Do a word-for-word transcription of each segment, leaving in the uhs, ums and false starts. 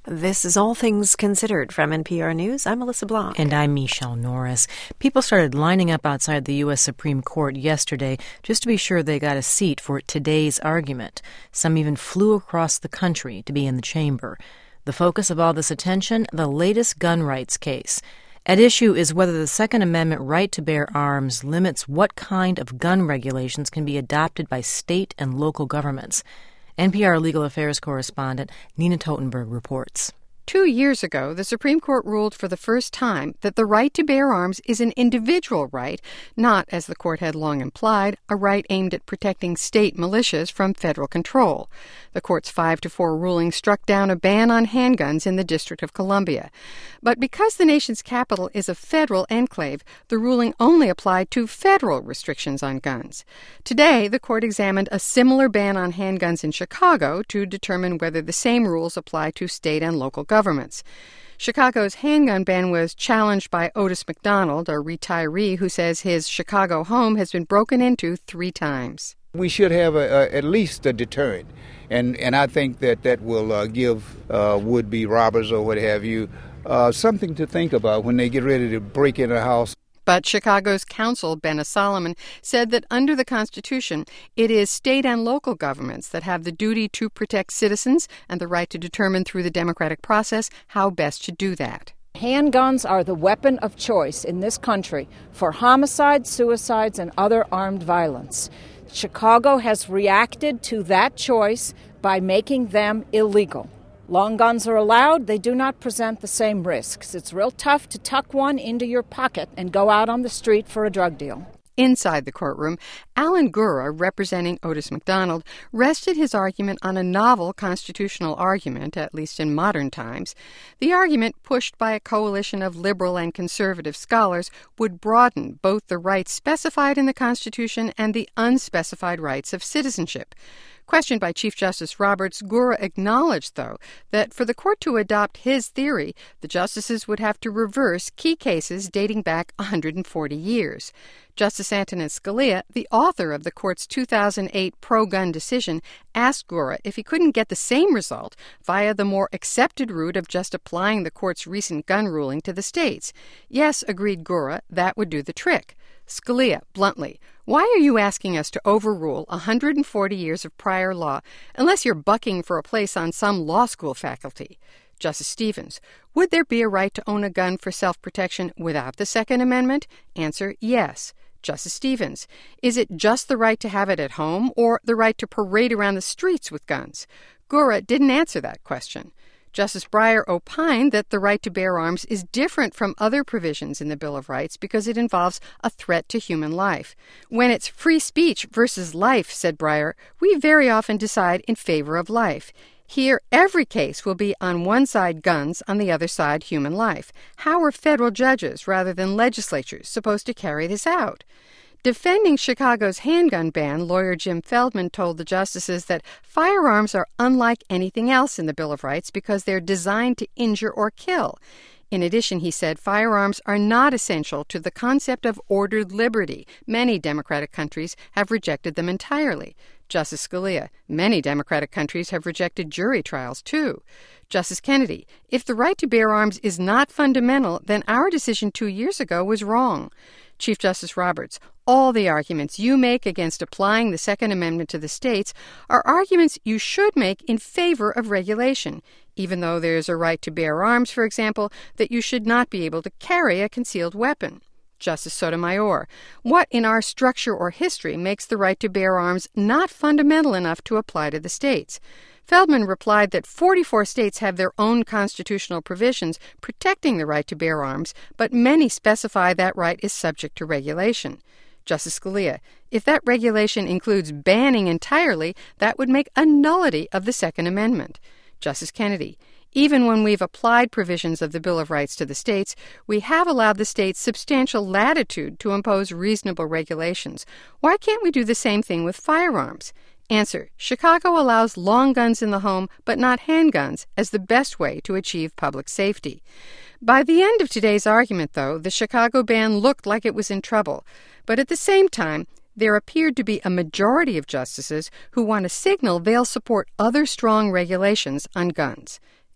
This is All Things Considered from N P R News. I'm Melissa Blanc. And I'm Michelle Norris. People started lining up outside the U S Supreme Court yesterday just to be sure they got a seat for today's argument. Some even flew across the country to be in the chamber. The focus of all this attention, the latest gun rights case. At issue is whether the Second Amendment right to bear arms limits what kind of gun regulations can be adopted by state and local governments. N P R legal affairs correspondent Nina Totenberg reports. Two years ago, the Supreme Court ruled for the first time that the right to bear arms is an individual right, not, as the court had long implied, a right aimed at protecting state militias from federal control. The court's five to four ruling struck down a ban on handguns in the District of Columbia. But because the nation's capital is a federal enclave, the ruling only applied to federal restrictions on guns. Today, the court examined a similar ban on handguns in Chicago to determine whether the same rules apply to state and local governments. governments. Chicago's handgun ban was challenged by Otis McDonald, a retiree who says his Chicago home has been broken into three times. We should have a, a, at least a deterrent, and, and I think that that will uh, give uh, would-be robbers or what have you uh, something to think about when they get ready to break in a house. But Chicago's counsel, Benna Solomon, said that under the Constitution, it is state and local governments that have the duty to protect citizens and the right to determine through the democratic process how best to do that. Handguns are the weapon of choice in this country for homicides, suicides, and other armed violence. Chicago has reacted to that choice by making them illegal. Long guns are allowed. They do not present the same risks. It's real tough to tuck one into your pocket and go out on the street for a drug deal. Inside the courtroom, Alan Gura, representing Otis McDonald, rested his argument on a novel constitutional argument, at least in modern times. The argument, pushed by a coalition of liberal and conservative scholars, would broaden both the rights specified in the Constitution and the unspecified rights of citizenship. Questioned by Chief Justice Roberts, Gura acknowledged, though, that for the court to adopt his theory, the justices would have to reverse key cases dating back one hundred forty years. Justice Antonin Scalia, the author of the court's two thousand eight pro-gun decision, asked Gura if he couldn't get the same result via the more accepted route of just applying the court's recent gun ruling to the states. Yes, agreed Gura, that would do the trick. Scalia, bluntly, why are you asking us to overrule one hundred forty years of prior law unless you're bucking for a place on some law school faculty? Justice Stevens, would there be a right to own a gun for self-protection without the Second Amendment? Answer, yes. Justice Stevens, is it just the right to have it at home or the right to parade around the streets with guns? Gura didn't answer that question. Justice Breyer opined that the right to bear arms is different from other provisions in the Bill of Rights because it involves a threat to human life. When it's free speech versus life, said Breyer, we very often decide in favor of life. Here, every case will be on one side guns, on the other side human life. How are federal judges, rather than legislatures, supposed to carry this out? Defending Chicago's handgun ban, lawyer Jim Feldman told the justices that firearms are unlike anything else in the Bill of Rights because they're designed to injure or kill. In addition, he said, firearms are not essential to the concept of ordered liberty. Many democratic countries have rejected them entirely. Justice Scalia, many democratic countries have rejected jury trials, too. Justice Kennedy, if the right to bear arms is not fundamental, then our decision two years ago was wrong. Chief Justice Roberts, all the arguments you make against applying the Second Amendment to the states are arguments you should make in favor of regulation, even though there's a right to bear arms, for example, that you should not be able to carry a concealed weapon. Justice Sotomayor, what in our structure or history makes the right to bear arms not fundamental enough to apply to the states? Feldman replied that forty-four states have their own constitutional provisions protecting the right to bear arms, but many specify that right is subject to regulation. Justice Scalia, if that regulation includes banning entirely, that would make a nullity of the Second Amendment. Justice Kennedy, even when we've applied provisions of the Bill of Rights to the states, we have allowed the states substantial latitude to impose reasonable regulations. Why can't we do the same thing with firearms? Answer, Chicago allows long guns in the home, but not handguns, as the best way to achieve public safety. By the end of today's argument, though, the Chicago ban looked like it was in trouble. But at the same time, there appeared to be a majority of justices who want to signal they'll support other strong regulations on guns.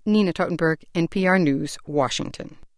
Nina Totenberg, N P R News, Washington.